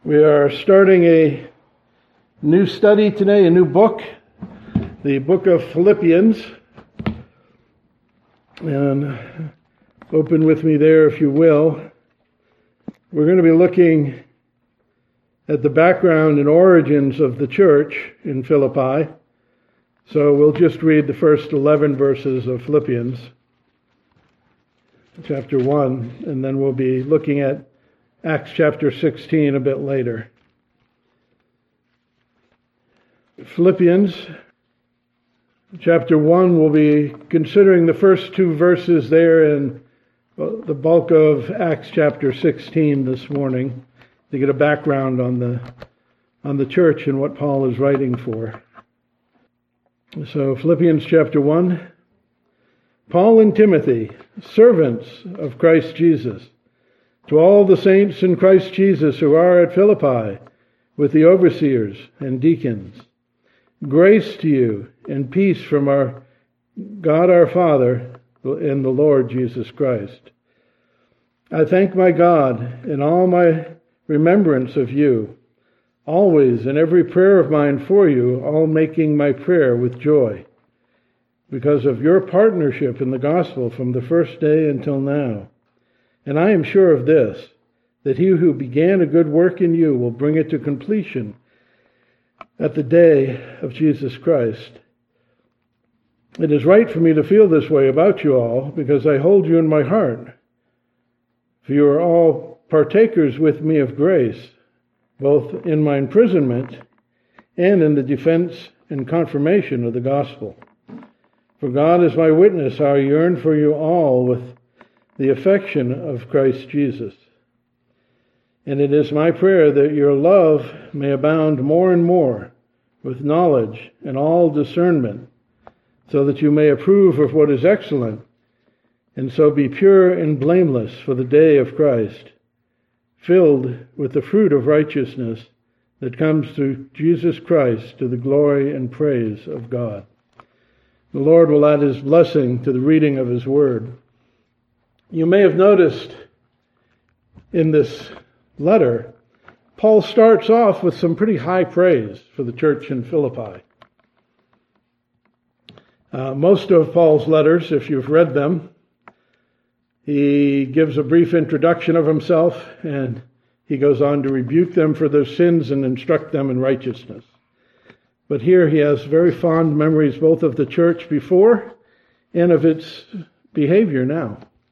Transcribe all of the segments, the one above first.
We are starting a new study today, a new book, the book of Philippians. And open with me there if you will. We're going to be looking at the background and origins of the church in Philippi. So we'll just read the first 11 verses of Philippians, chapter 1, and then we'll be looking at Acts chapter 16 a bit later. Philippians chapter 1, we'll be considering the first two verses there in the bulk of Acts chapter 16 this morning to get a background on the church and what Paul is writing for. So Philippians chapter 1, Paul and Timothy, servants of Christ Jesus, to all the saints in Christ Jesus who are at Philippi, with the overseers and deacons, grace to you and peace from our God our Father and the Lord Jesus Christ. I thank my God in all my remembrance of you, always in every prayer of mine for you, all making my prayer with joy, because of your partnership in the gospel from the first day until now. And I am sure of this, that he who began a good work in you will bring it to completion at the day of Jesus Christ. It is right for me to feel this way about you all, because I hold you in my heart. For you are all partakers with me of grace, both in my imprisonment and in the defense and confirmation of the gospel. For God is my witness how I yearn for you all with the affection of Christ Jesus. And it is my prayer that your love may abound more and more with knowledge and all discernment, so that you may approve of what is excellent, and so be pure and blameless for the day of Christ, filled with the fruit of righteousness that comes through Jesus Christ to the glory and praise of God. The Lord will add his blessing to the reading of his word. You may have noticed in this letter, Paul starts off with some pretty high praise for the church in Philippi. Most of Paul's letters, if you've read them, he gives a brief introduction of himself, and he goes on to rebuke them for their sins and instruct them in righteousness. But here he has very fond memories both of the church before and of its behavior now.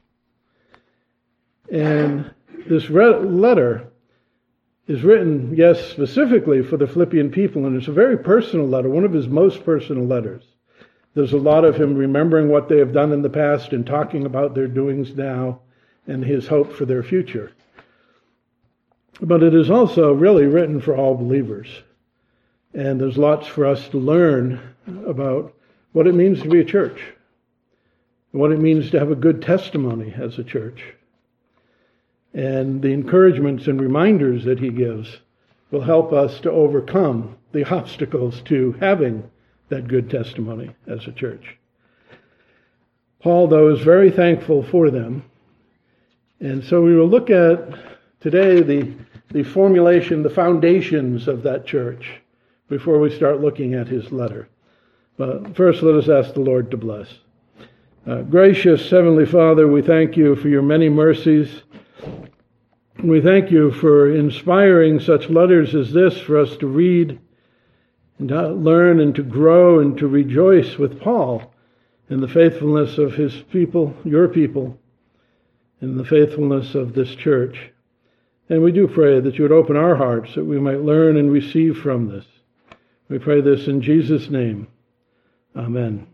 And this letter is written, yes, specifically for the Philippian people, and it's a very personal letter, one of his most personal letters. There's a lot of him remembering what they have done in the past and talking about their doings now and his hope for their future. But it is also really written for all believers. And there's lots for us to learn about what it means to be a church, what it means to have a good testimony as a church. And the encouragements and reminders that he gives will help us to overcome the obstacles to having that good testimony as a church. Paul, though, is very thankful for them. And so we will look at today the formulation, the foundations of that church before we start looking at his letter. But first, let us ask the Lord to bless. Gracious Heavenly Father, we thank you for your many mercies. We thank you for inspiring such letters as this for us to read and to learn and to grow and to rejoice with Paul in the faithfulness of his people, your people, in the faithfulness of this church. And we do pray that you would open our hearts that we might learn and receive from this. We pray this in Jesus' name. Amen.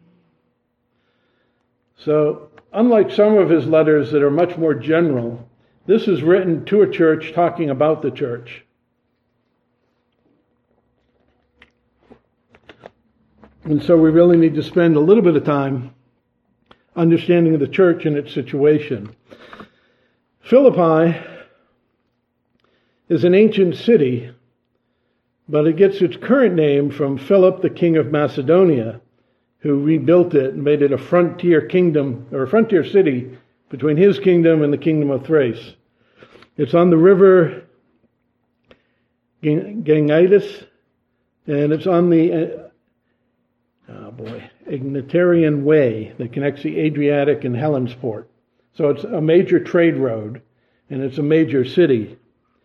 So, unlike some of his letters that are much more general, this is written to a church talking about the church. And so we really need to spend a little bit of time understanding the church and its situation. Philippi is an ancient city, but it gets its current name from Philip, the king of Macedonia, who rebuilt it and made it a frontier kingdom, or a frontier city between his kingdom and the kingdom of Thrace. It's on the river Gangitis, and it's on the Egnatarian Way that connects the Adriatic and Hellensport. So it's a major trade road, and it's a major city.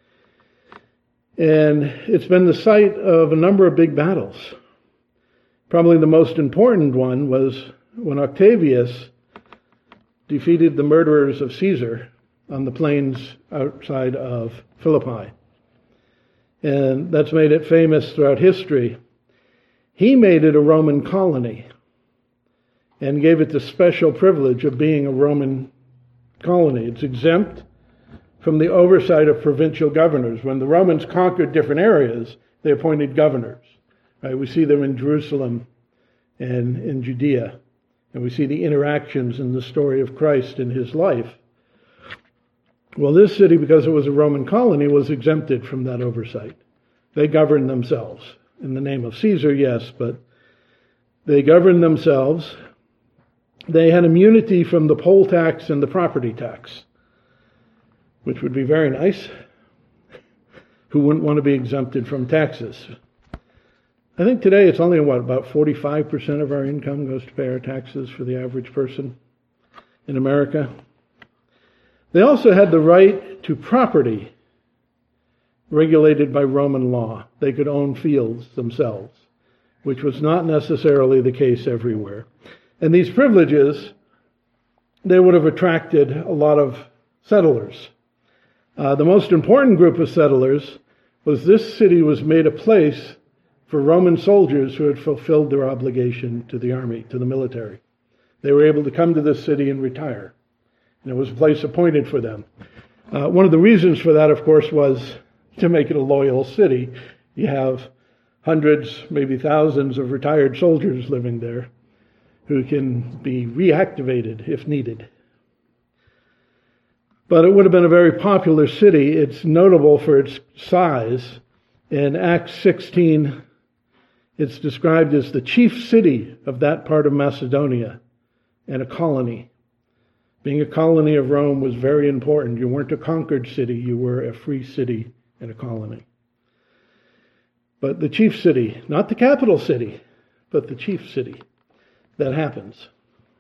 And it's been the site of a number of big battles. Probably the most important one was when Octavius defeated the murderers of Caesar on the plains outside of Philippi. And that's made it famous throughout history. He made it a Roman colony and gave it the special privilege of being a Roman colony. It's exempt from the oversight of provincial governors. When the Romans conquered different areas, they appointed governors. Right? We see them in Jerusalem and in Judea. And we see the interactions in the story of Christ in his life. Well, this city, because it was a Roman colony, was exempted from that oversight. They governed themselves. In the name of Caesar, yes, but they governed themselves. They had immunity from the poll tax and the property tax, which would be very nice. Who wouldn't want to be exempted from taxes? I think today it's only, about 45% of our income goes to pay our taxes for the average person in America. They also had the right to property regulated by Roman law. They could own fields themselves, which was not necessarily the case everywhere. And these privileges, they would have attracted a lot of settlers. The most important group of settlers was this city was made a place for Roman soldiers who had fulfilled their obligation to the army, to the military. They were able to come to this city and retire. And it was a place appointed for them. One of the reasons for that, of course, was to make it a loyal city. You have hundreds, maybe thousands of retired soldiers living there who can be reactivated if needed. But it would have been a very popular city. It's notable for its size. In Acts 16, it's described as the chief city of that part of Macedonia and a colony. Being a colony of Rome was very important. You weren't a conquered city, you were a free city and a colony. But the chief city, not the capital city, but the chief city. That happens.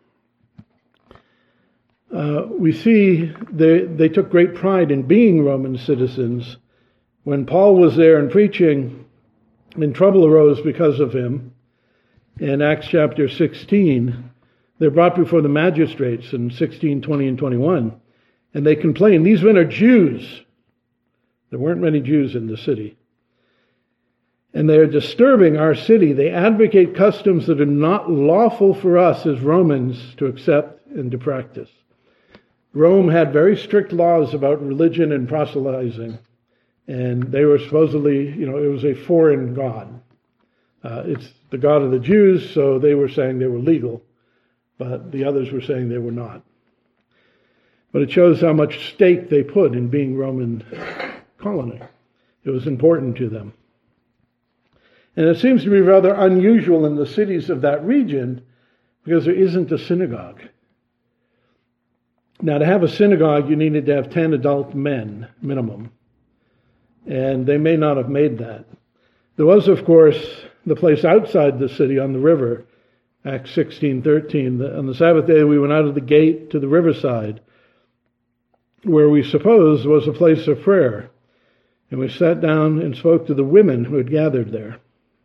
We see they took great pride in being Roman citizens. When Paul was there and preaching, and trouble arose because of him, in Acts chapter 16, they're brought before the magistrates in 16, 20, and 21, and they complain, these men are Jews. There weren't many Jews in the city. And they are disturbing our city. They advocate customs that are not lawful for us as Romans to accept and to practice. Rome had very strict laws about religion and proselytizing. And they were supposedly, it was a foreign god. It's the god of the Jews, so they were saying they were legal. But the others were saying they were not. But it shows how much stake they put in being Roman colony. It was important to them. And it seems to be rather unusual in the cities of that region because there isn't a synagogue. Now, to have a synagogue, you needed to have 10 adult men, minimum. And they may not have made that. There was, of course, the place outside the city on the river, Acts 16:13. On the Sabbath day, we went out of the gate to the riverside, where we suppose was a place of prayer. And we sat down and spoke to the women who had gathered there.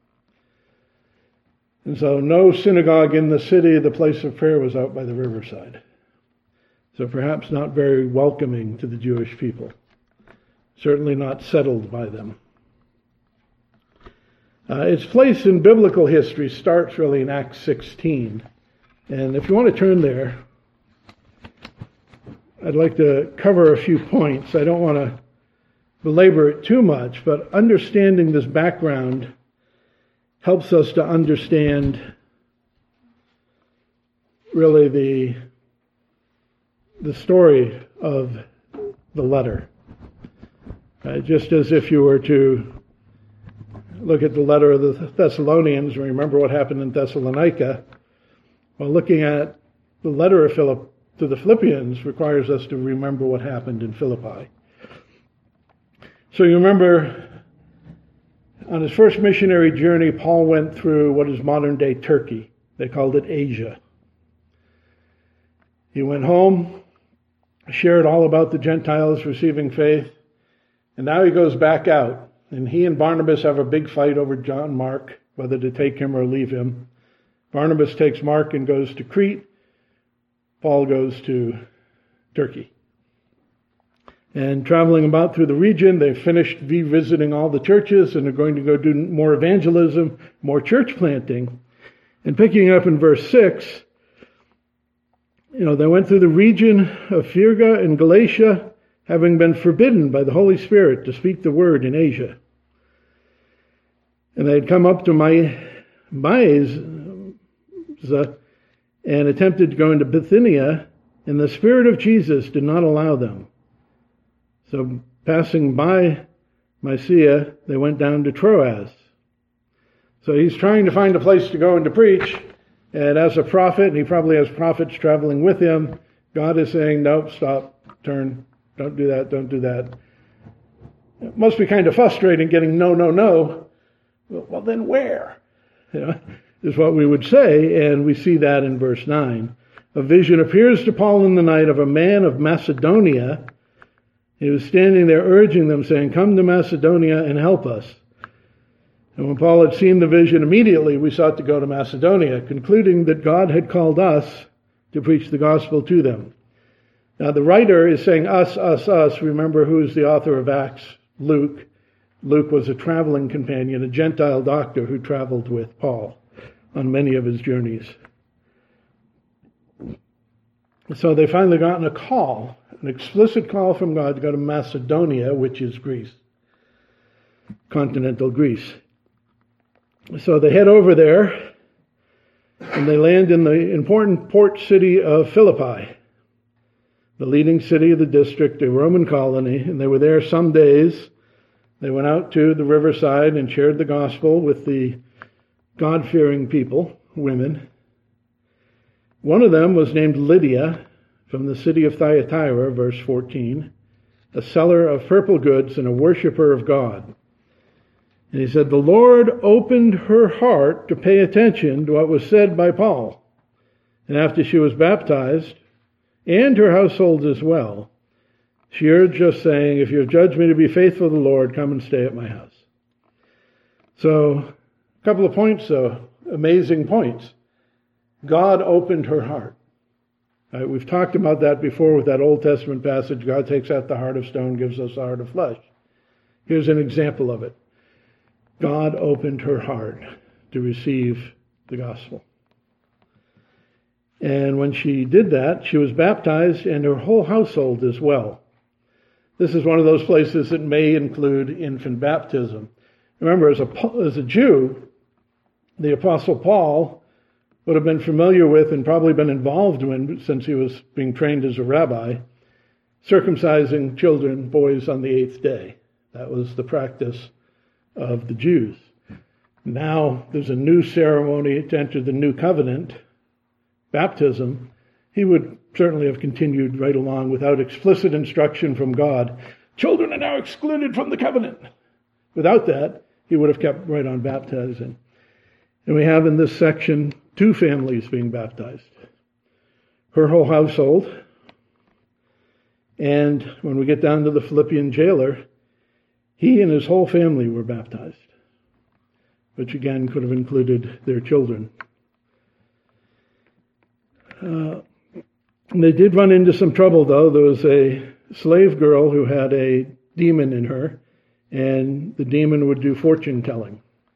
And so no synagogue in the city, the place of prayer was out by the riverside. So perhaps not very welcoming to the Jewish people. Certainly not settled by them. Its place in biblical history starts really in Acts 16. And if you want to turn there, I'd like to cover a few points. I don't want to belabor it too much, but understanding this background helps us to understand really the story of the letter. Just as if you were to look at the letter of the Thessalonians, remember what happened in Thessalonica. Well, looking at the letter of Philip to the Philippians requires us to remember what happened in Philippi. So you remember On his first missionary journey, Paul went through what is modern-day Turkey. They called it Asia. He went home, shared all about the Gentiles receiving faith, and now he goes back out. And he and Barnabas have a big fight over John Mark, whether to take him or leave him. Barnabas takes Mark and goes to Crete. Paul goes to Turkey. And traveling about through the region, they've finished revisiting all the churches and are going to go do more evangelism, more church planting. And picking up in verse 6, they went through the region of Phrygia and Galatia, having been forbidden by the Holy Spirit to speak the word in Asia. And they had come up to Mysia and attempted to go into Bithynia, and the Spirit of Jesus did not allow them. So passing by Mysia, they went down to Troas. So he's trying to find a place to go and to preach, and as a prophet, and he probably has prophets traveling with him, God is saying, nope, stop, turn, don't do that, don't do that. It must be kind of frustrating getting no. Well, then where? Is what we would say, and we see that in verse 9. A vision appears to Paul in the night of a man of Macedonia. He was standing there urging them, saying, come to Macedonia and help us. And when Paul had seen the vision, immediately we sought to go to Macedonia, concluding that God had called us to preach the gospel to them. Now the writer is saying us. Remember who's the author of Acts? Luke. Luke was a traveling companion, a Gentile doctor who traveled with Paul on many of his journeys. So they finally gotten a call, an explicit call from God to go to Macedonia, which is Greece, continental Greece. So they head over there, and they land in the important port city of Philippi, the leading city of the district, a Roman colony, and they were there some days. They went out to the riverside and shared the gospel with the God-fearing people, women. One of them was named Lydia, from the city of Thyatira, verse 14, a seller of purple goods and a worshiper of God. And he said, the Lord opened her heart to pay attention to what was said by Paul. And after she was baptized, and her household as well, she urged us, saying, if you have judged me to be faithful to the Lord, come and stay at my house. So, a couple of points, though, amazing points. God opened her heart. We've talked about that before with that Old Testament passage, God takes out the heart of stone, gives us the heart of flesh. Here's an example of it. God opened her heart to receive the gospel. And when she did that, she was baptized, and her whole household as well. This is one of those places that may include infant baptism. Remember, as a Jew, the Apostle Paul would have been familiar with and probably been involved in, since he was being trained as a rabbi, circumcising children, boys, on the 8th day. That was the practice of the Jews. Now there's a new ceremony to enter the new covenant, baptism. He would certainly have continued right along without explicit instruction from God. Children are now excluded from the covenant. Without that, he would have kept right on baptizing. And we have in this section 2 families being baptized. Her whole household. And when we get down to the Philippian jailer, he and his whole family were baptized, which again could have included their children. They did run into some trouble, though. There was a slave girl who had a demon in her, and the demon would do fortune telling.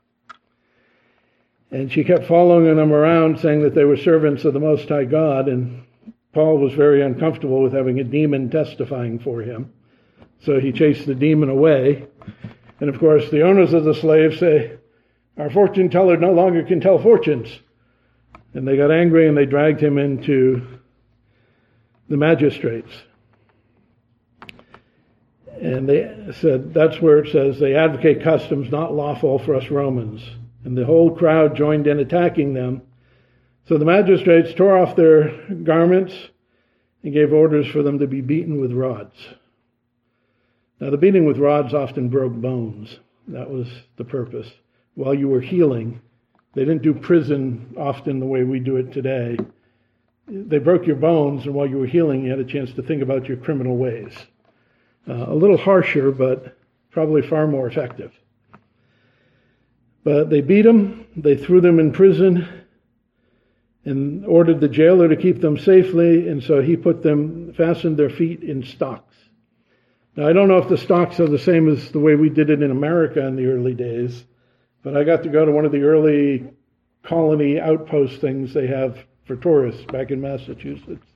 And she kept following them around, saying that they were servants of the Most High God, and Paul was very uncomfortable with having a demon testifying for him. So he chased the demon away. And of course, the owners of the slaves say, our fortune teller no longer can tell fortunes. And they got angry and they dragged him into the magistrates. And they said, that's where it says, they advocate customs not lawful for us Romans. And the whole crowd joined in attacking them. So the magistrates tore off their garments and gave orders for them to be beaten with rods. Now, the beating with rods often broke bones. That was the purpose. While you were healing, they didn't do prison often the way we do it today. They broke your bones, and while you were healing, you had a chance to think about your criminal ways. A little harsher, but probably far more effective. But they beat them, they threw them in prison, and ordered the jailer to keep them safely, and so he fastened their feet in stocks. Now, I don't know if the stocks are the same as the way we did it in America in the early days, but I got to go to one of the early colony outpost things they have for tourists back in Massachusetts.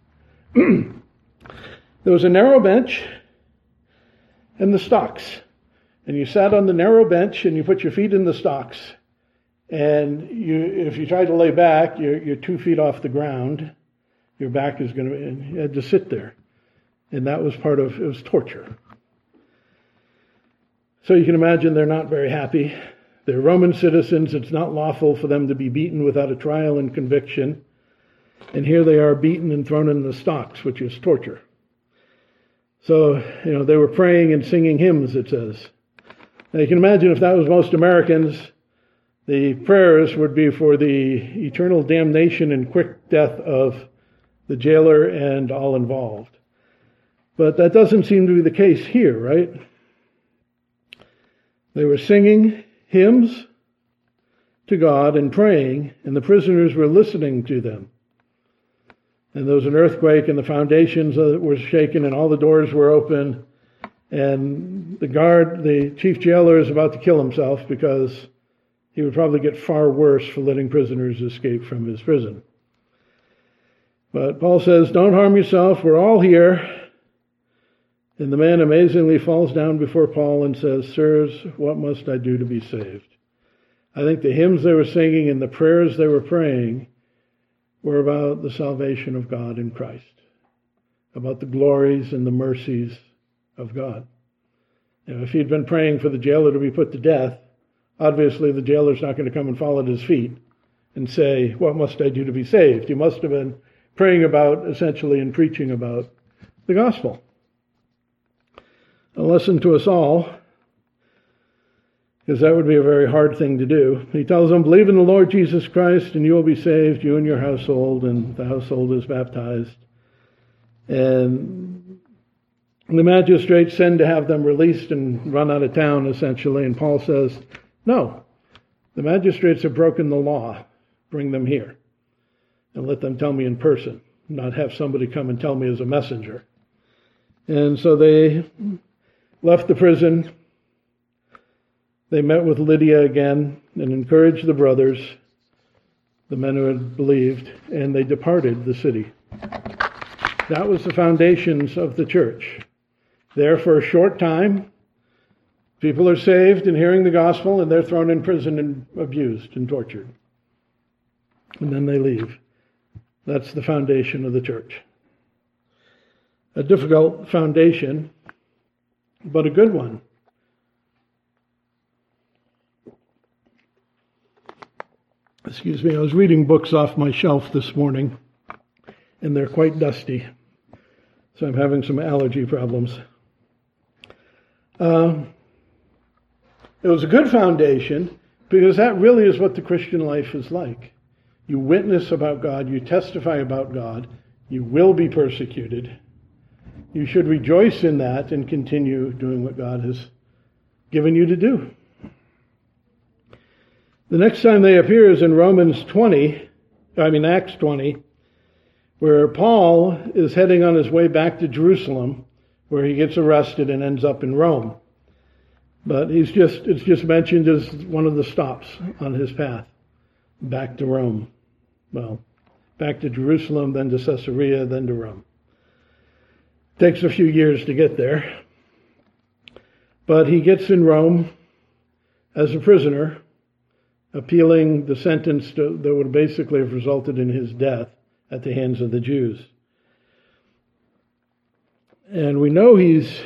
There was a narrow bench and the stocks. And you sat on the narrow bench and you put your feet in the stocks. And if you try to lay back, you're 2 feet off the ground. Your back is going to, and you had to sit there. And that was it was torture. So you can imagine they're not very happy. They're Roman citizens. It's not lawful for them to be beaten without a trial and conviction. And here they are beaten and thrown in the stocks, which is torture. So, they were praying and singing hymns, it says. Now you can imagine if that was most Americans, the prayers would be for the eternal damnation and quick death of the jailer and all involved. But that doesn't seem to be the case here, right? They were singing hymns to God and praying, and the prisoners were listening to them. And there was an earthquake, and the foundations were shaken, and all the doors were open. And the chief jailer, is about to kill himself because he would probably get far worse for letting prisoners escape from his prison. But Paul says, "Don't harm yourself. We're all here." And the man amazingly falls down before Paul and says, "Sirs, what must I do to be saved?" I think the hymns they were singing and the prayers they were praying were about the salvation of God in Christ, about the glories and the mercies of God. If he'd been praying for the jailer to be put to death, obviously the jailer's not going to come and fall at his feet and say, "What must I do to be saved?" He must have been praying about, essentially, and preaching about the gospel. A lesson to us all, because that would be a very hard thing to do. He tells them, "Believe in the Lord Jesus Christ and you will be saved, you and your household," and the household is baptized. And the magistrates send to have them released and run out of town, essentially, and Paul says, "No, the magistrates have broken the law. Bring them here and let them tell me in person, not have somebody come and tell me as a messenger." And so they left the prison. They met with Lydia again and encouraged the brothers, the men who had believed, and they departed the city. That was the foundations of the church. There for a short time, people are saved and hearing the gospel, and they're thrown in prison and abused and tortured. And then they leave. That's the foundation of the church. A difficult foundation, but a good one. Excuse me, I was reading books off my shelf this morning, and they're quite dusty, so I'm having some allergy problems. It was a good foundation, because that really is what the Christian life is like. You witness about God, you testify about God, you will be persecuted. You should rejoice in that and continue doing what God has given you to do. The next time they appear is in Acts 20, where Paul is heading on his way back to Jerusalem, where he gets arrested and ends up in Rome. But it's just mentioned as one of the stops on his path back to Rome. Well, back to Jerusalem, then to Caesarea, then to Rome. Takes a few years to get there. But he gets in Rome as a prisoner, appealing the sentence that would basically have resulted in his death at the hands of the Jews. And we know he's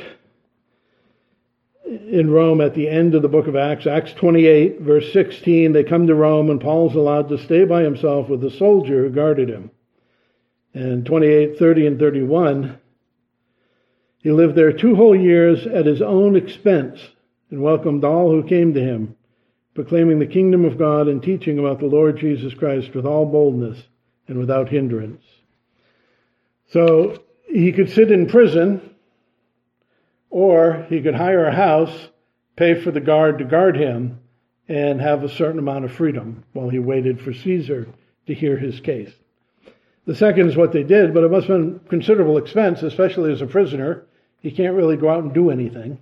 in Rome at the end of the book of Acts. Acts 28, verse 16, they come to Rome and Paul's allowed to stay by himself with a soldier who guarded him. And 28, 30, and 31, he lived there 2 whole years at his own expense. and welcomed all who came to him, proclaiming the kingdom of God and teaching about the Lord Jesus Christ with all boldness and without hindrance. So he could sit in prison, or he could hire a house, pay for the guard to guard him, and have a certain amount of freedom while he waited for Caesar to hear his case. The second is what they did, but it must have been considerable expense, especially as a prisoner. He can't really go out and do anything.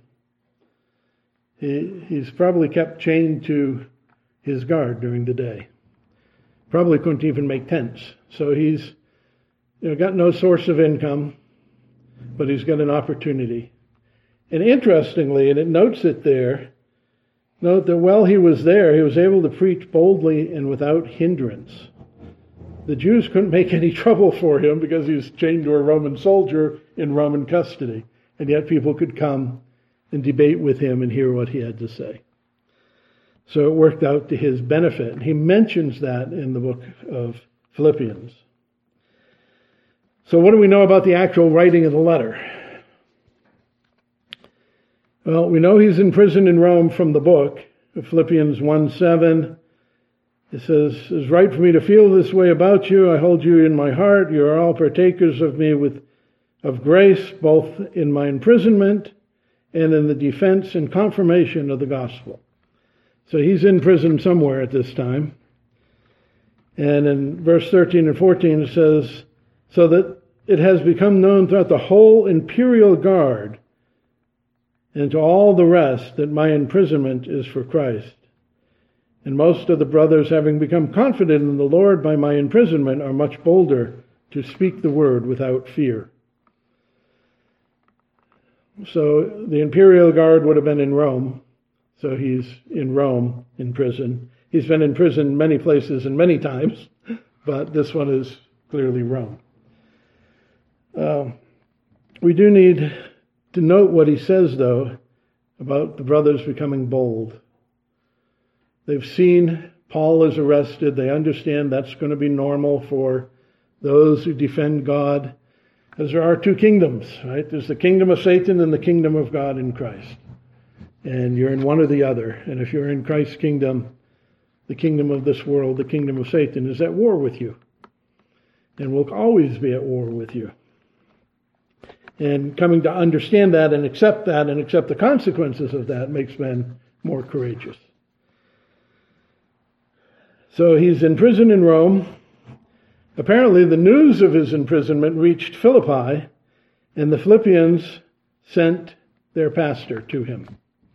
He's probably kept chained to his guard during the day. Probably couldn't even make tents. So he's got no source of income, but he's got an opportunity. And interestingly, and it notes it there, note that while he was there, he was able to preach boldly and without hindrance. The Jews couldn't make any trouble for him because he was chained to a Roman soldier in Roman custody. And yet people could come and debate with him and hear what he had to say. So it worked out to his benefit. He mentions that in the book of Philippians. So what do we know about the actual writing of the letter? Well, we know he's in prison in Rome from the book of Philippians 1:7. It says, "It's right for me to feel this way about you. I hold you in my heart. You are all partakers of me of grace, both in my imprisonment and in the defense and confirmation of the gospel." So he's in prison somewhere at this time. And in verse 13 and 14 it says, "So that it has become known throughout the whole imperial guard and to all the rest that my imprisonment is for Christ. And most of the brothers, having become confident in the Lord by my imprisonment, are much bolder to speak the word without fear." So the imperial guard would have been in Rome. So he's in Rome in prison. He's been in prison many places and many times, but this one is clearly Rome. We do need to note what he says, though, about the brothers becoming bold. They've seen Paul is arrested. They understand that's going to be normal for those who defend God, because there are two kingdoms, right? There's the kingdom of Satan and the kingdom of God in Christ. And you're in one or the other. And if you're in Christ's kingdom, the kingdom of this world, the kingdom of Satan, is at war with you. And will always be at war with you. And coming to understand that and accept the consequences of that makes men more courageous. So he's in prison in Rome. Apparently the news of his imprisonment reached Philippi, and the Philippians sent their pastor to him.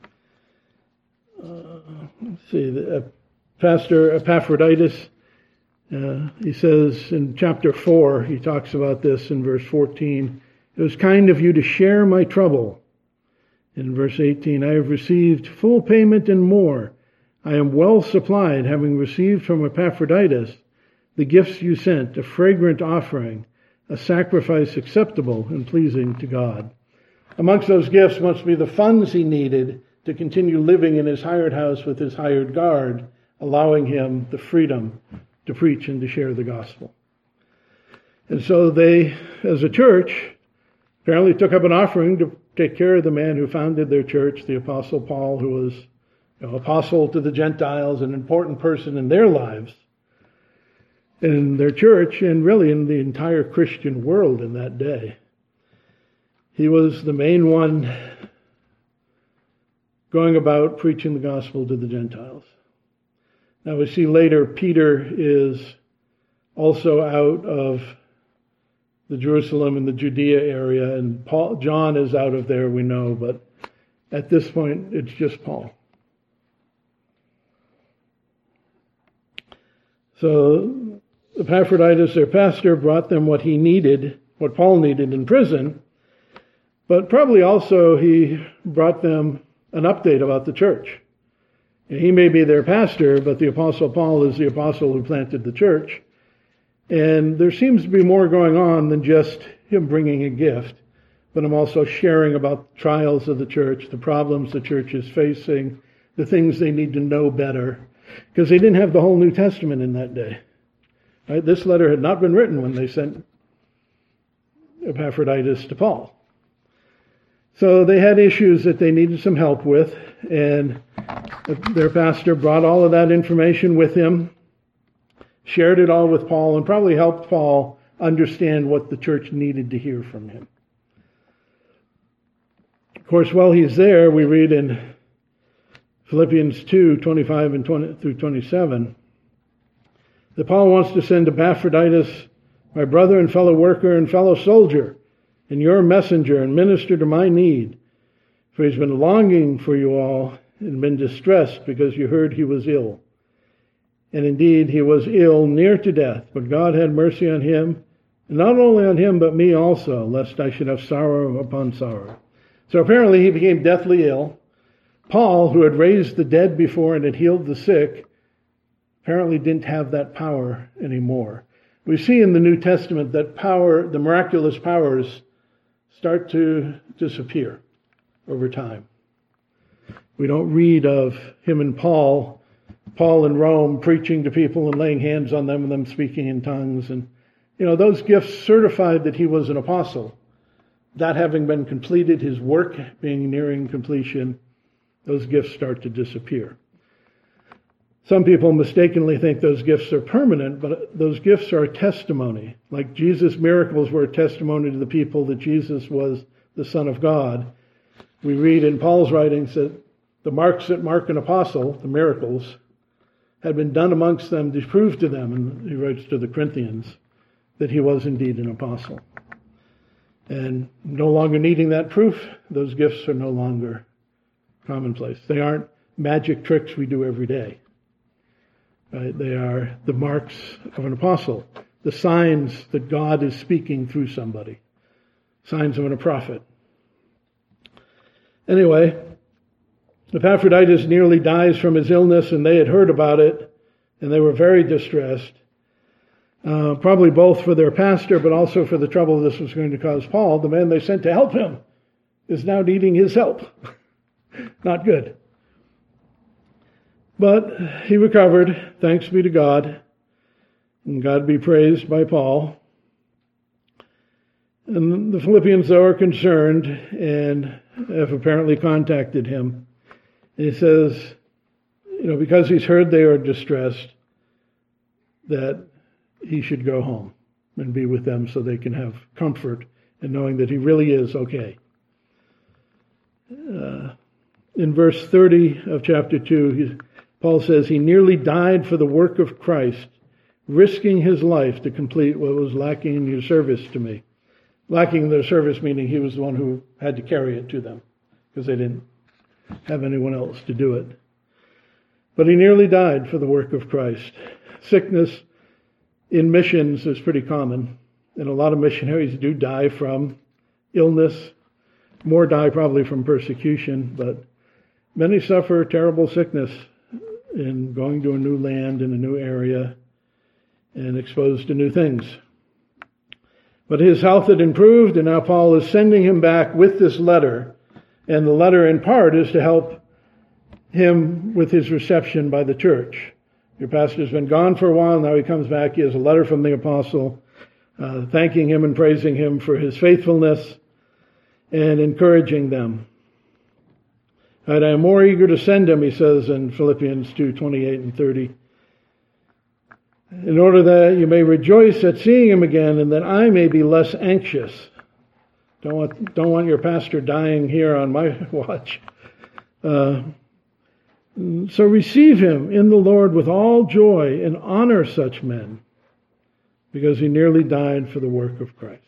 Pastor Epaphroditus, he says in chapter 4, he talks about this in verse 14, "It was kind of you to share my trouble." In verse 18, "I have received full payment and more. I am well supplied, having received from Epaphroditus the gifts you sent, a fragrant offering, a sacrifice acceptable and pleasing to God." Amongst those gifts must be the funds he needed to continue living in his hired house with his hired guard, allowing him the freedom to preach and to share the gospel. And so they, as a church, apparently took up an offering to take care of the man who founded their church, the Apostle Paul, who was apostle to the Gentiles, an important person in their lives, in their church, and really in the entire Christian world in that day. He was the main one going about preaching the gospel to the Gentiles. Now we see later Peter is also out of the Jerusalem and the Judea area, and John is out of there, we know, but at this point it's just Paul. So Epaphroditus, their pastor, brought them what he needed, what Paul needed in prison, but probably also he brought them an update about the church. He may be their pastor, but the Apostle Paul is the apostle who planted the church. And there seems to be more going on than just him bringing a gift, but I'm also sharing about the trials of the church, the problems the church is facing, the things they need to know better, because they didn't have the whole New Testament in that day. Right? This letter had not been written when they sent Epaphroditus to Paul. So they had issues that they needed some help with, and their pastor brought all of that information with him, shared it all with Paul, and probably helped Paul understand what the church needed to hear from him. Of course, while he's there, we read in Philippians 2:25 and 20 through 27, that Paul wants to send Epaphroditus, my brother and fellow worker and fellow soldier, and your messenger and minister to my need. For he's been longing for you all and been distressed because you heard he was ill. And indeed, he was ill, near to death, but God had mercy on him, and not only on him, but me also, lest I should have sorrow upon sorrow. So apparently he became deathly ill. Paul, who had raised the dead before and had healed the sick, apparently didn't have that power anymore. We see in the New Testament that power, the miraculous powers, start to disappear over time. We don't read of him and Paul in Rome preaching to people and laying hands on them and them speaking in tongues. And, those gifts certified that he was an apostle. That having been completed, his work being nearing completion, those gifts start to disappear. Some people mistakenly think those gifts are permanent, but those gifts are a testimony. Like Jesus' miracles were a testimony to the people that Jesus was the Son of God. We read in Paul's writings that the marks that mark an apostle, the miracles, had been done amongst them to prove to them, and he writes to the Corinthians, that he was indeed an apostle. And no longer needing that proof, those gifts are no longer commonplace. They aren't magic tricks we do every day. Right? They are the marks of an apostle, the signs that God is speaking through somebody, signs of a prophet. Anyway, Epaphroditus nearly dies from his illness, and they had heard about it, and they were very distressed, probably both for their pastor, but also for the trouble this was going to cause Paul. The man they sent to help him is now needing his help. Not good. But he recovered, thanks be to God, and God be praised by Paul. And the Philippians, though, are concerned and have apparently contacted him. And he says, because he's heard they are distressed, that he should go home and be with them so they can have comfort in knowing that he really is okay. In verse 30 of chapter 2, Paul says, he nearly died for the work of Christ, risking his life to complete what was lacking in your service to me. Lacking in their service meaning he was the one who had to carry it to them because they didn't have anyone else to do it. But he nearly died for the work of Christ. Sickness in missions is pretty common, and a lot of missionaries do die from illness. More die probably from persecution, but many suffer terrible sickness in going to a new land, in a new area, and exposed to new things. But his health had improved, and now Paul is sending him back with this letter. And the letter, in part, is to help him with his reception by the church. Your pastor's been gone for a while. Now he comes back. He has a letter from the apostle thanking him and praising him for his faithfulness and encouraging them. And I am more eager to send him, he says in Philippians 2:28 and 30, in order that you may rejoice at seeing him again and that I may be less anxious. Don't want your pastor dying here on my watch. So receive him in the Lord with all joy and honor such men, because he nearly died for the work of Christ.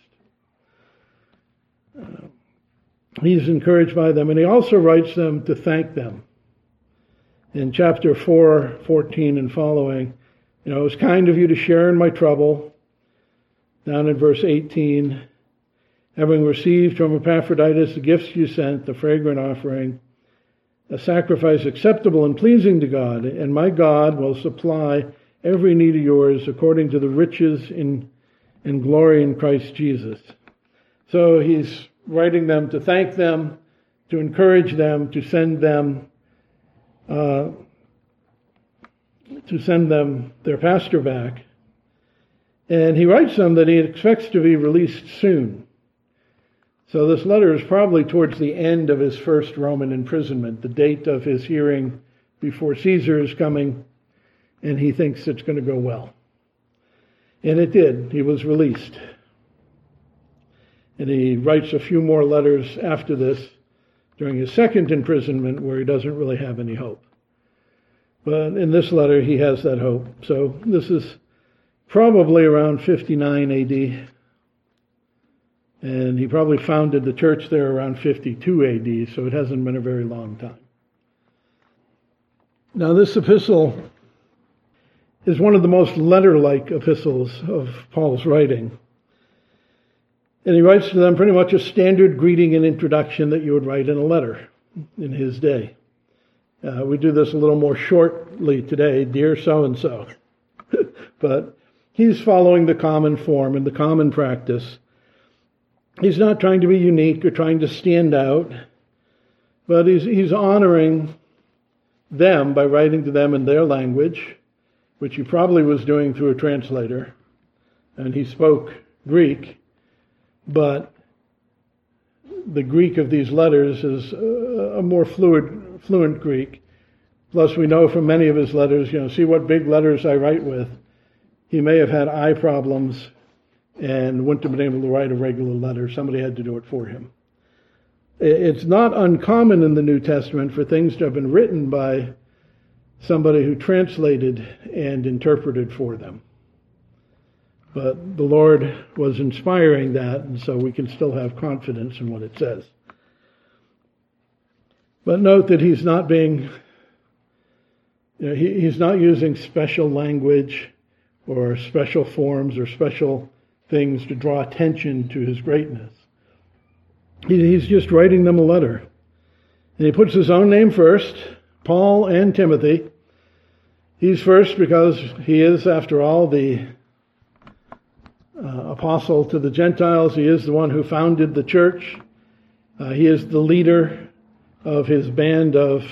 He's encouraged by them, and he also writes them to thank them. In chapter 4:14 and following, it was kind of you to share in my trouble. Down in verse 18, having received from Epaphroditus the gifts you sent, the fragrant offering, a sacrifice acceptable and pleasing to God, and my God will supply every need of yours according to the riches in glory in Christ Jesus. So he's writing them to thank them, to encourage them, to send them their pastor back. And he writes them that he expects to be released soon. So this letter is probably towards the end of his first Roman imprisonment, the date of his hearing before Caesar is coming, and he thinks it's going to go well. And it did. He was released. And he writes a few more letters after this during his second imprisonment where he doesn't really have any hope. But in this letter, he has that hope. So this is probably around 59 AD. And he probably founded the church there around 52 AD, so it hasn't been a very long time. Now, this epistle is one of the most letter-like epistles of Paul's writing. And he writes to them pretty much a standard greeting and introduction that you would write in a letter in his day. We do this a little more shortly today, dear so-and-so. But he's following the common form and the common practice. He's not trying to be unique or trying to stand out, but he's honoring them by writing to them in their language, which he probably was doing through a translator. And he spoke Greek, but the Greek of these letters is a more fluent Greek. Plus, we know from many of his letters, see what big letters I write with. He may have had eye problems and wouldn't have been able to write a regular letter. Somebody had to do it for him. It's not uncommon in the New Testament for things to have been written by somebody who translated and interpreted for them. But the Lord was inspiring that, and so we can still have confidence in what it says. But note that he's not he's not using special language or special forms or special things to draw attention to his greatness. He's just writing them a letter. And he puts his own name first, Paul and Timothy. He's first because he is, after all, the apostle to the Gentiles. He is the one who founded the church. He is the leader of his band of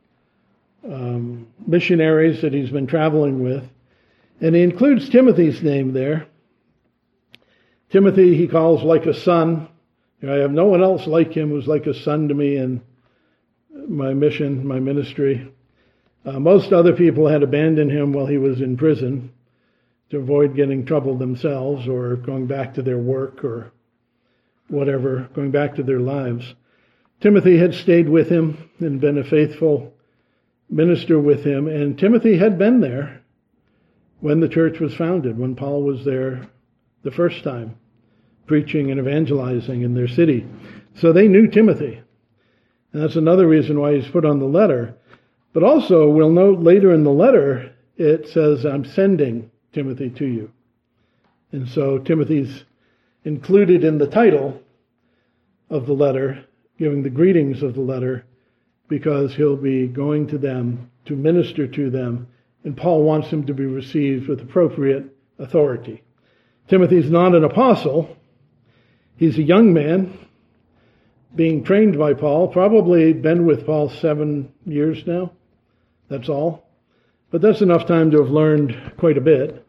missionaries that he's been traveling with. And he includes Timothy's name there. Timothy he calls like a son. I have no one else like him who's like a son to me in my mission, my ministry. Most other people had abandoned him while he was in prison to avoid getting trouble themselves or going back to their work or whatever, going back to their lives. Timothy had stayed with him and been a faithful minister with him, and Timothy had been there when the church was founded, when Paul was there the first time, preaching and evangelizing in their city. So they knew Timothy. And that's another reason why he's put on the letter. But also, we'll note later in the letter, it says, I'm sending Timothy to you. And so Timothy's included in the title of the letter, giving the greetings of the letter, because he'll be going to them to minister to them, and Paul wants him to be received with appropriate authority. Timothy's not an apostle. He's a young man being trained by Paul, probably been with Paul 7 years now. That's all. But that's enough time to have learned quite a bit.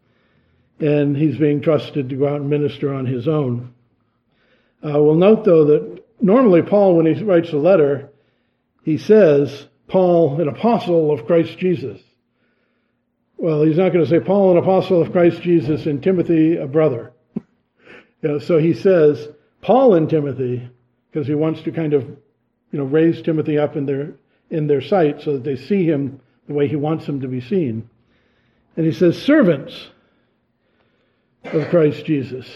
And he's being trusted to go out and minister on his own. We'll note, though, that normally Paul, when he writes a letter, he says, Paul, an apostle of Christ Jesus. Well, he's not going to say, Paul, an apostle of Christ Jesus, and Timothy, a brother. So he says, Paul and Timothy, because he wants to kind of, raise Timothy up in their sight so that they see him the way he wants him to be seen. And he says, servants of Christ Jesus.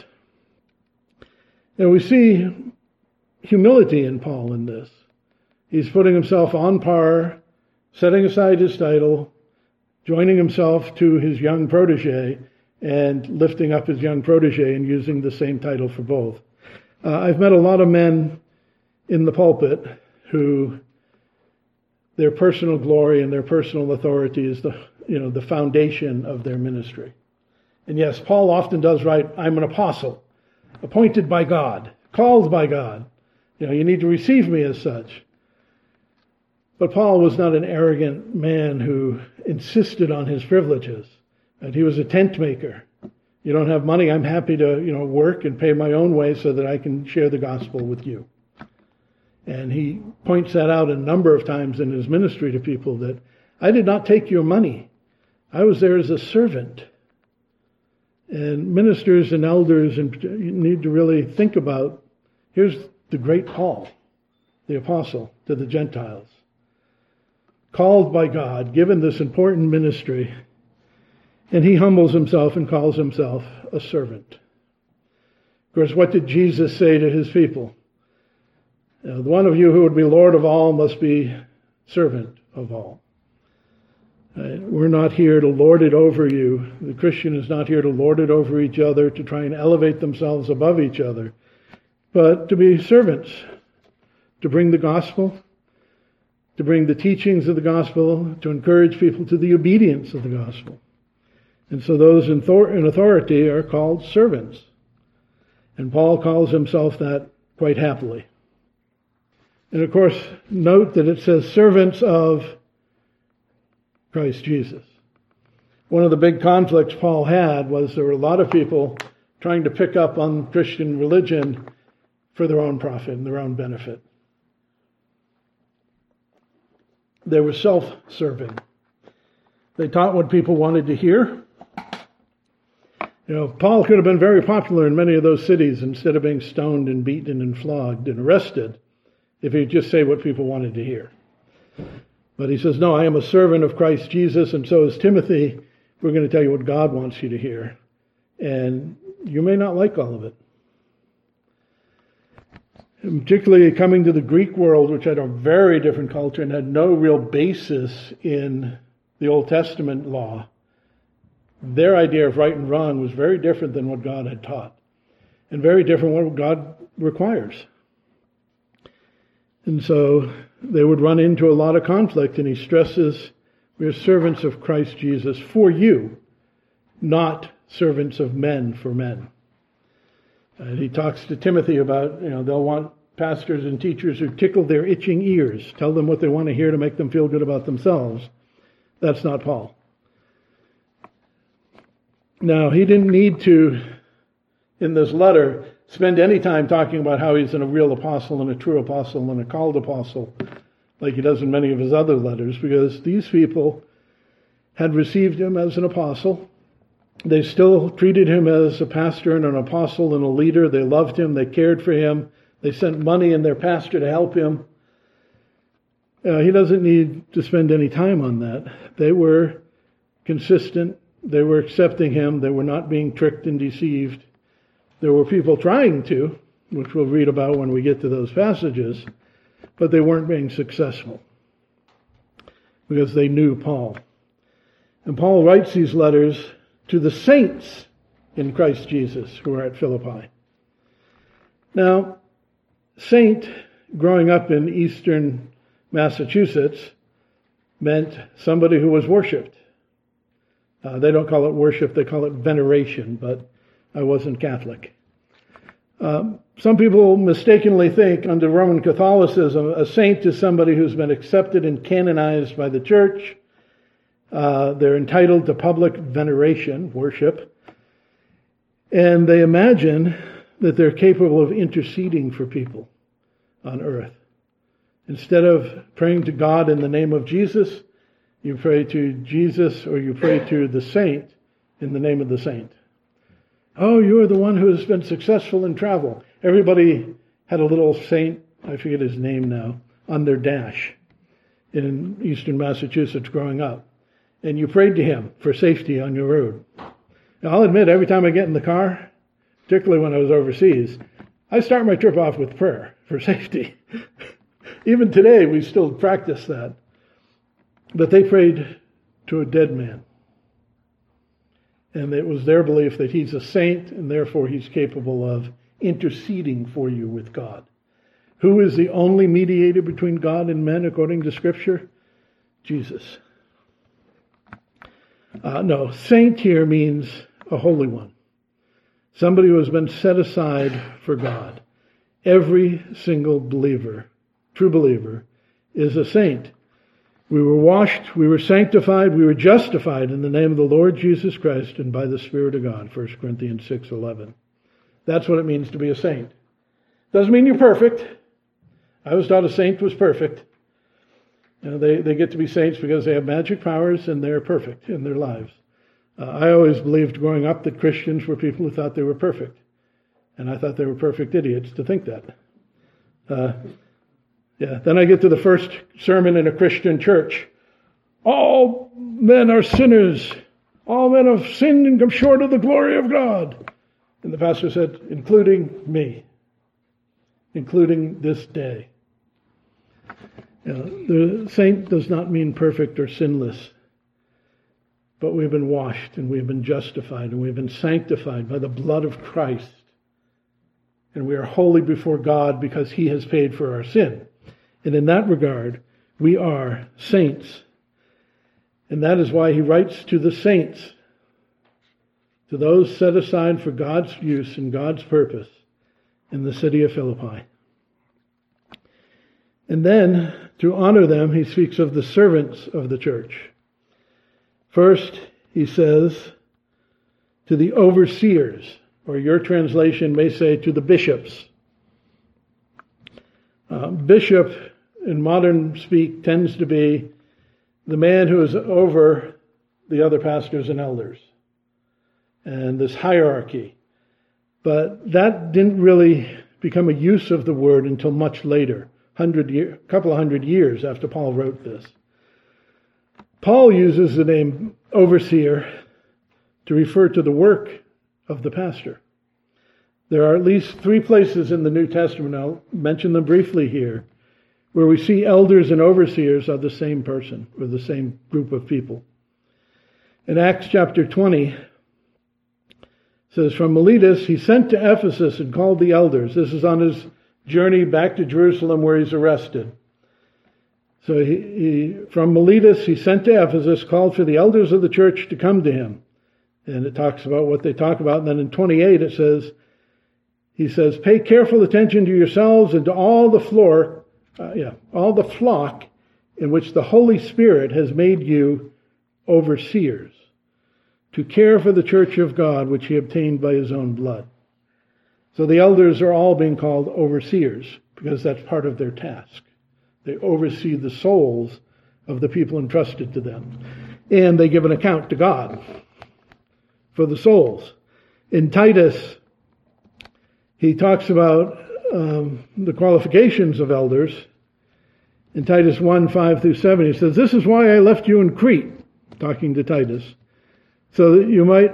And we see humility in Paul in this. He's putting himself on par, setting aside his title, joining himself to his young protege, and lifting up his young protege and using the same title for both. I've met a lot of men in the pulpit who their personal glory and their personal authority is the foundation of their ministry. And yes, Paul often does write, I'm an apostle, appointed by God, called by God. You need to receive me as such. But Paul was not an arrogant man who insisted on his privileges. And he was a tent maker. You don't have money, I'm happy to, work and pay my own way so that I can share the gospel with you. And he points that out a number of times in his ministry to people, that I did not take your money. I was there as a servant. And ministers and elders need to really think about, here's the great Paul, the apostle to the Gentiles, called by God, given this important ministry, and he humbles himself and calls himself a servant. Of course, what did Jesus say to his people? The one of you who would be Lord of all must be servant of all. We're not here to lord it over you. The Christian is not here to lord it over each other, to try and elevate themselves above each other, but to be servants, to bring the gospel, to bring the teachings of the gospel, to encourage people to the obedience of the gospel. And so those in authority are called servants. And Paul calls himself that quite happily. And of course, note that it says servants of Christ Jesus. One of the big conflicts Paul had was there were a lot of people trying to pick up on Christian religion for their own profit and their own benefit. They were self-serving. They taught what people wanted to hear. Paul could have been very popular in many of those cities instead of being stoned and beaten and flogged and arrested if he'd just say what people wanted to hear. But he says, no, I am a servant of Christ Jesus, and so is Timothy. We're going to tell you what God wants you to hear. And you may not like all of it. And particularly coming to the Greek world, which had a very different culture and had no real basis in the Old Testament law, their idea of right and wrong was very different than what God had taught, and very different what God requires. And so they would run into a lot of conflict, and he stresses, we are servants of Christ Jesus for you, not servants of men for men. And he talks to Timothy about, they'll want pastors and teachers who tickle their itching ears, tell them what they want to hear to make them feel good about themselves. That's not Paul. Now, he didn't need to, in this letter, spend any time talking about how he's a real apostle and a true apostle and a called apostle, like he does in many of his other letters, because these people had received him as an apostle. They still treated him as a pastor and an apostle and a leader. They loved him. They cared for him. They sent money in their pastor to help him. He doesn't need to spend any time on that. They were consistent. They were accepting him. They were not being tricked and deceived. There were people trying to, which we'll read about when we get to those passages, but they weren't being successful because they knew Paul. And Paul writes these letters to the saints in Christ Jesus who are at Philippi. Now, saint, growing up in eastern Massachusetts, meant somebody who was worshipped. They don't call it worship, they call it veneration, but I wasn't Catholic. Some people mistakenly think under Roman Catholicism, a saint is somebody who's been accepted and canonized by the church. They're entitled to public veneration, worship, and they imagine that they're capable of interceding for people on earth. Instead of praying to God in the name of Jesus, you pray to Jesus or you pray to the saint in the name of the saint. Oh, you're the one who has been successful in travel. Everybody had a little saint, I forget his name now, on their dash in eastern Massachusetts growing up. And you prayed to him for safety on your road. Now, I'll admit, every time I get in the car, particularly when I was overseas, I start my trip off with prayer for safety. Even today, we still practice that. But they prayed to a dead man. And it was their belief that he's a saint, and therefore he's capable of interceding for you with God. Who is the only mediator between God and men, according to Scripture? Jesus. No, saint here means a holy one. Somebody who has been set aside for God. Every single believer, true believer, is a saint. We were washed, we were sanctified, we were justified in the name of the Lord Jesus Christ and by the Spirit of God, 1 Corinthians 6:11. That's what it means to be a saint. Doesn't mean you're perfect. I always thought a saint was perfect. They get to be saints because they have magic powers and they're perfect in their lives. I always believed growing up that Christians were people who thought they were perfect. And I thought they were perfect idiots to think that. Then I get to the first sermon in a Christian church. All men are sinners. All men have sinned and come short of the glory of God. And the pastor said, including me. Including this day. The saint does not mean perfect or sinless. But we've been washed and we've been justified and we've been sanctified by the blood of Christ. And we are holy before God because He has paid for our sin. And in that regard, we are saints. And that is why he writes to the saints, to those set aside for God's use and God's purpose in the city of Philippi. And then, to honor them, he speaks of the servants of the church. First, he says, to the overseers, or your translation may say to the bishops. Bishop, in modern speak, tends to be the man who is over the other pastors and elders. And this hierarchy. But that didn't really become a use of the word until much later, couple of hundred years after Paul wrote this. Paul uses the name overseer to refer to the work of the pastor. There are at least 3 places in the New Testament, I'll mention them briefly here, where we see elders and overseers are the same person, or the same group of people. In Acts chapter 20, it says, from Miletus he sent to Ephesus and called the elders. This is on his journey back to Jerusalem where he's arrested. So from Miletus he sent to Ephesus, called for the elders of the church to come to him. And it talks about what they talk about. And then in 28 it says, he says, pay careful attention to yourselves and to all the flock in which the Holy Spirit has made you overseers, to care for the church of God which he obtained by his own blood. So the elders are all being called overseers because that's part of their task. They oversee the souls of the people entrusted to them. And they give an account to God for the souls. In Titus, he talks about the qualifications of elders. In Titus 1, 5 through 7, he says, this is why I left you in Crete, talking to Titus, so that you might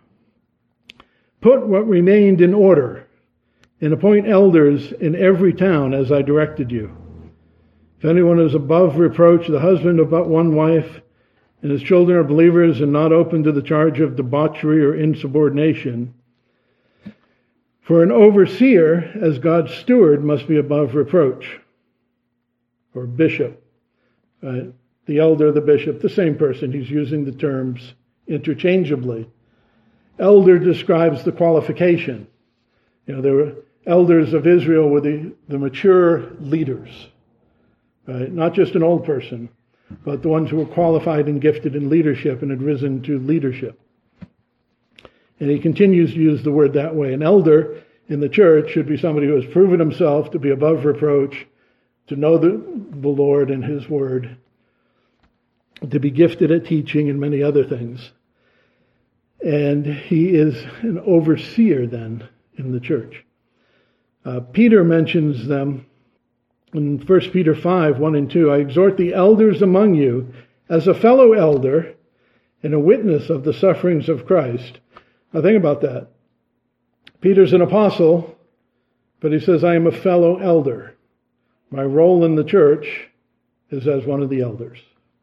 put what remained in order and appoint elders in every town as I directed you. If anyone is above reproach, the husband of but one wife, and his children are believers and not open to the charge of debauchery or insubordination, for an overseer, as God's steward, must be above reproach. Or bishop. The elder, the bishop, the same person. He's using the terms interchangeably. Elder describes the qualification. There were elders of Israel were the mature leaders. Right? Not just an old person, but the ones who were qualified and gifted in leadership and had risen to leadership. And he continues to use the word that way. An elder in the church should be somebody who has proven himself to be above reproach, to know the Lord and his word, to be gifted at teaching and many other things. And he is an overseer then in the church. Peter mentions them in 1 Peter 5, 1 and 2. I exhort the elders among you as a fellow elder and a witness of the sufferings of Christ. Now think about that. Peter's an apostle, but he says, I am a fellow elder. My role in the church is as one of the elders.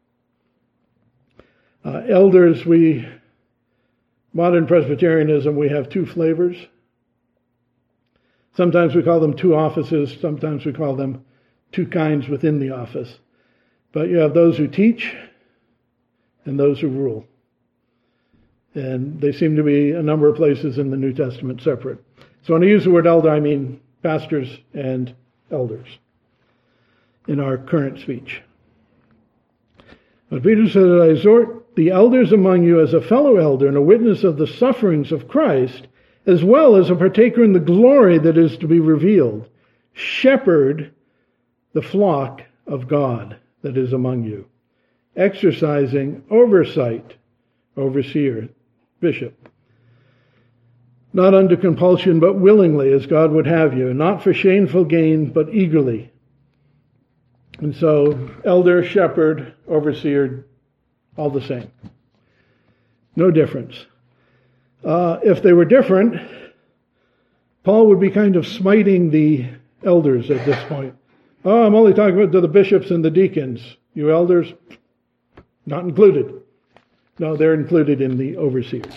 Elders, modern Presbyterianism, we have 2 flavors. Sometimes we call them 2 offices. Sometimes we call them 2 kinds within the office. But you have those who teach and those who rule. And they seem to be a number of places in the New Testament separate. So when I use the word elder, I mean pastors and elders in our current speech. But Peter said, I exhort the elders among you as a fellow elder and a witness of the sufferings of Christ, as well as a partaker in the glory that is to be revealed. Shepherd the flock of God that is among you, exercising oversight, overseer, bishop, not under compulsion, but willingly, as God would have you, not for shameful gain, but eagerly. And so, elder, shepherd, overseer, all the same. No difference. If they were different, Paul would be kind of smiting the elders at this point. Oh, I'm only talking about the bishops and the deacons. You elders, not included. No, they're included in the overseers.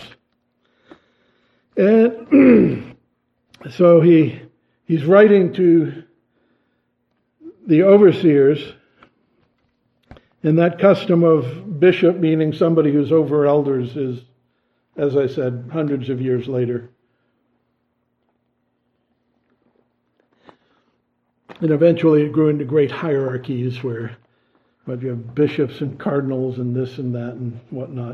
And so he's writing to the overseers, and that custom of bishop, meaning somebody who's over elders, is, as I said, hundreds of years later. And eventually it grew into great hierarchies where you have bishops and cardinals and this and that and whatnot.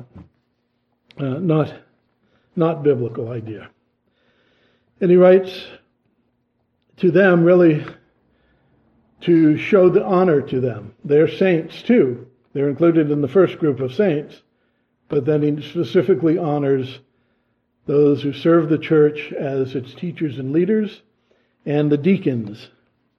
Not biblical idea. And he writes to them really to show the honor to them. They're saints too. They're included in the first group of saints. But then he specifically honors those who serve the church as its teachers and leaders and the deacons.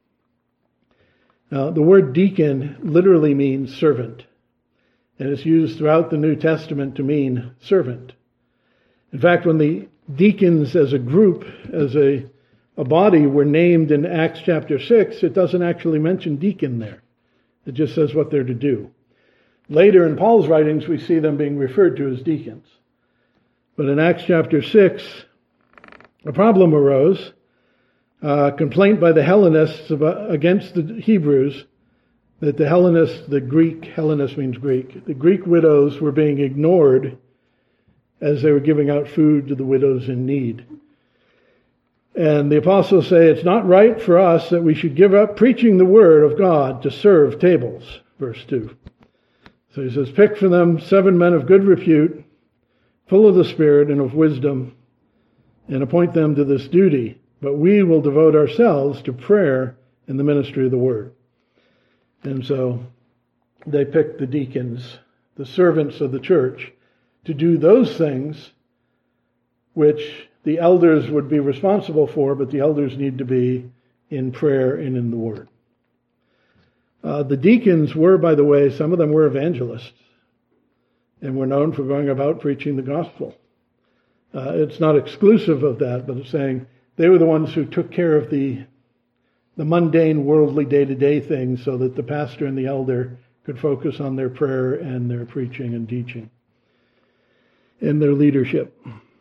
Now, the word deacon literally means servant, and it's used throughout the New Testament to mean servant. In fact, when the deacons as a group, as a body, were named in Acts chapter 6, it doesn't actually mention deacon there. It just says what they're to do. Later in Paul's writings, we see them being referred to as deacons. But in Acts chapter 6, a problem arose. Complaint by the Hellenists against the Hebrews that the Hellenists, Hellenist means Greek, the Greek widows were being ignored as they were giving out food to the widows in need. And the apostles say it's not right for us that we should give up preaching the word of God to serve tables, verse 2. So he says, pick for them 7 men of good repute, full of the Spirit and of wisdom, and appoint them to this duty. But we will devote ourselves to prayer and the ministry of the word. And so they picked the deacons, the servants of the church, to do those things which the elders would be responsible for, but the elders need to be in prayer and in the word. The deacons were, by the way, some of them were evangelists and were known for going about preaching the gospel. It's not exclusive of that, but it's saying they were the ones who took care of the mundane, worldly, day-to-day things so that the pastor and the elder could focus on their prayer and their preaching and teaching and their leadership.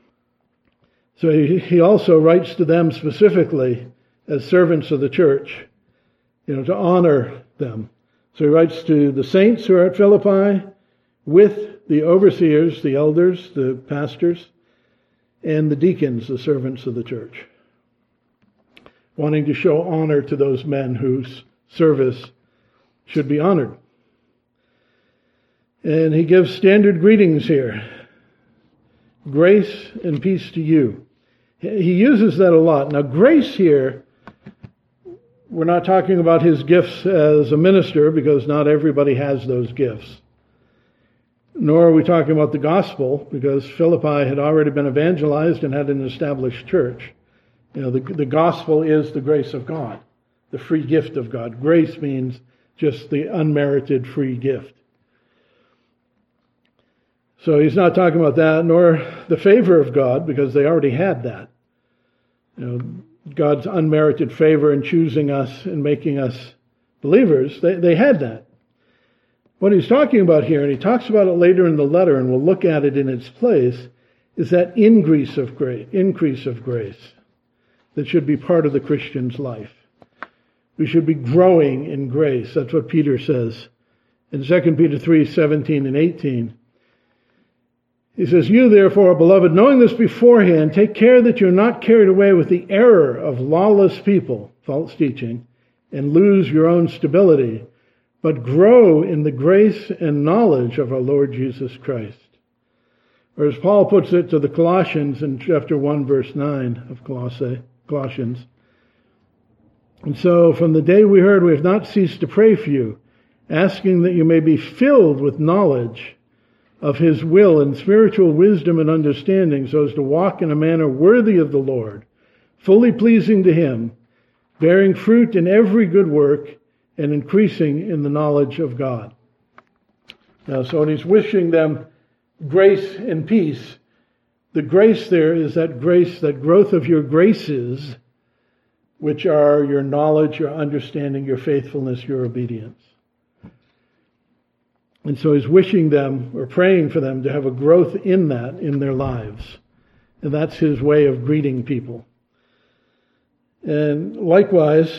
So he also writes to them specifically as servants of the church, to honor them. So he writes to the saints who are at Philippi with the overseers, the elders, the pastors, and the deacons, the servants of the church, wanting to show honor to those men whose service should be honored. And he gives standard greetings here. Grace and peace to you. He uses that a lot. Now, grace here, we're not talking about his gifts as a minister, because not everybody has those gifts. Nor are we talking about the gospel, because Philippi had already been evangelized and had an established church. The gospel is the grace of God, the free gift of God. Grace means just the unmerited free gift. So he's not talking about that, nor the favor of God, because they already had that. God's unmerited favor in choosing us and making us believers, they had that. What he's talking about here, and he talks about it later in the letter, and we'll look at it in its place, is that increase of grace that should be part of the Christian's life. We should be growing in grace. That's what Peter says in 2 Peter 3:17 and 18. He says, you therefore, beloved, knowing this beforehand, take care that you're not carried away with the error of lawless people, false teaching, and lose your own stability, but grow in the grace and knowledge of our Lord Jesus Christ. Or as Paul puts it to the Colossians in chapter 1, verse 9 of Colossians. And so from the day we heard, we have not ceased to pray for you, asking that you may be filled with knowledge of his will and spiritual wisdom and understanding, so as to walk in a manner worthy of the Lord, fully pleasing to him, bearing fruit in every good work and increasing in the knowledge of God. Now, so when he's wishing them grace and peace, the grace there is that grace, that growth of your graces, which are your knowledge, your understanding, your faithfulness, your obedience. And so he's wishing them, or praying for them, to have a growth in that in their lives. And that's his way of greeting people. And likewise,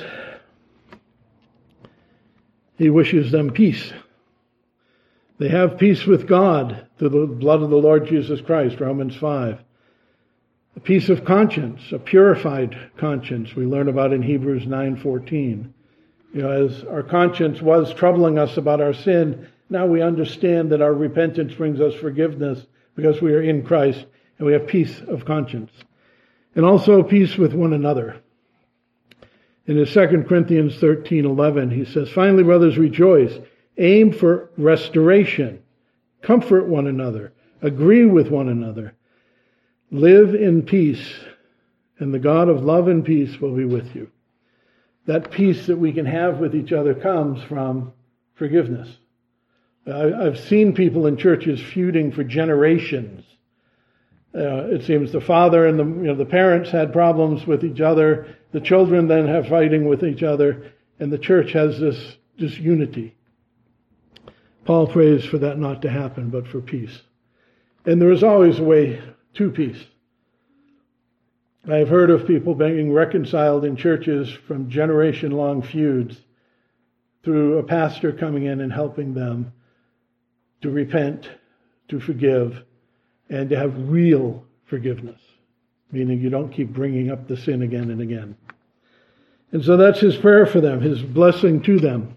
he wishes them peace. They have peace with God through the blood of the Lord Jesus Christ, Romans 5. A peace of conscience, a purified conscience, we learn about in Hebrews 9:14. As our conscience was troubling us about our sin, now we understand that our repentance brings us forgiveness because we are in Christ, and we have peace of conscience. And also peace with one another. In his 2 Corinthians 13:11, he says, "Finally, brothers, rejoice. Aim for restoration. Comfort one another. Agree with one another. Live in peace, and the God of love and peace will be with you." That peace that we can have with each other comes from forgiveness. I've seen people in churches feuding for generations. It seems the father and the parents had problems with each other. The children then have fighting with each other, and the church has this unity. Paul prays for that not to happen, but for peace. And there is always a way to peace. I've heard of people being reconciled in churches from generation-long feuds through a pastor coming in and helping them to repent, to forgive, and to have real forgiveness, meaning you don't keep bringing up the sin again and again. And so that's his prayer for them, his blessing to them.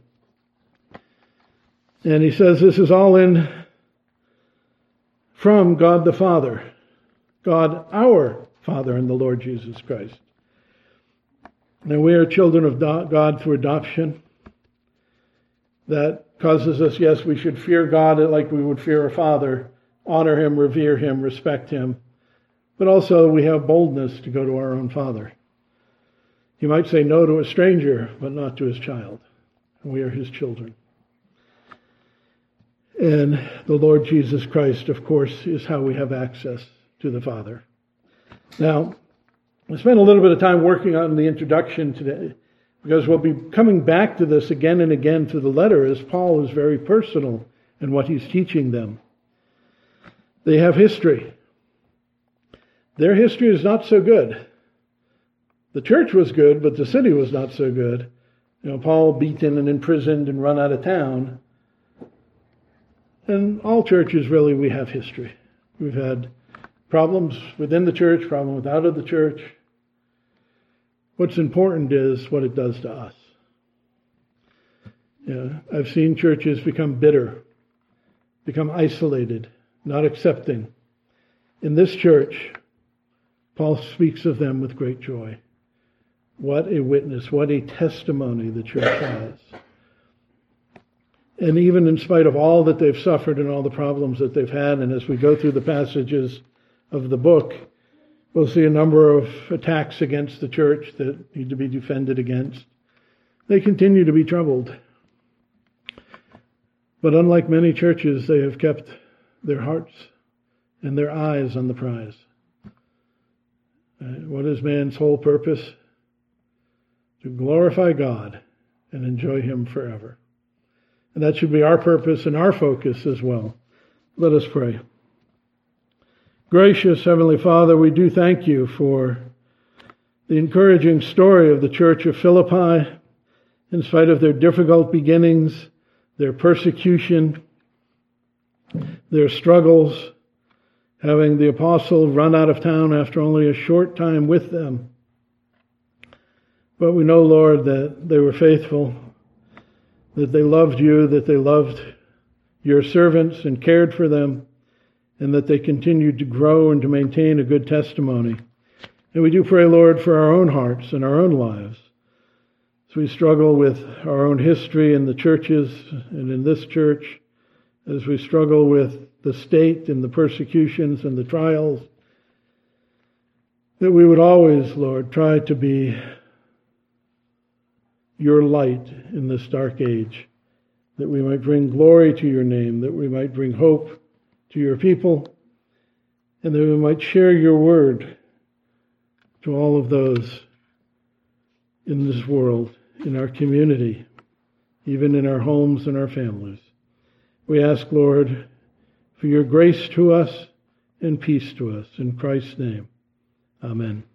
And he says this is all from God the Father, God our Father and the Lord Jesus Christ. And we are children of God through adoption. That causes us, yes, we should fear God like we would fear a father, honor him, revere him, respect him. But also we have boldness to go to our own Father. He might say no to a stranger, but not to his child. And we are his children. And the Lord Jesus Christ, of course, is how we have access to the Father. Now, I spent a little bit of time working on the introduction today, because we'll be coming back to this again and again through the letter, as Paul is very personal in what he's teaching them. They have history. Their history is not so good. The church was good, but the city was not so good. Paul beaten and imprisoned and run out of town. And all churches, really, we have history. We've had problems within the church, problems out of the church. What's important is what it does to us. I've seen churches become bitter, become isolated, not accepting. In this church, Paul speaks of them with great joy. What a witness, what a testimony the church has. And even in spite of all that they've suffered and all the problems that they've had, and as we go through the passages of the book, we'll see a number of attacks against the church that need to be defended against. They continue to be troubled. But unlike many churches, they have kept their hearts and their eyes on the prize. What is man's whole purpose? To glorify God and enjoy him forever. And that should be our purpose and our focus as well. Let us pray. Gracious Heavenly Father, we do thank you for the encouraging story of the church of Philippi, in spite of their difficult beginnings, their persecution, their struggles, having the apostle run out of town after only a short time with them. But we know, Lord, that they were faithful. that they loved you, that they loved your servants and cared for them, and that they continued to grow and to maintain a good testimony. And we do pray, Lord, for our own hearts and our own lives. As we struggle with our own history in the churches and in this church, as we struggle with the state and the persecutions and the trials, that we would always, Lord, try to be your light in this dark age, that we might bring glory to your name, that we might bring hope to your people, and that we might share your word to all of those in this world, in our community, even in our homes and our families. We ask, Lord, for your grace to us and peace to us. In Christ's name, amen.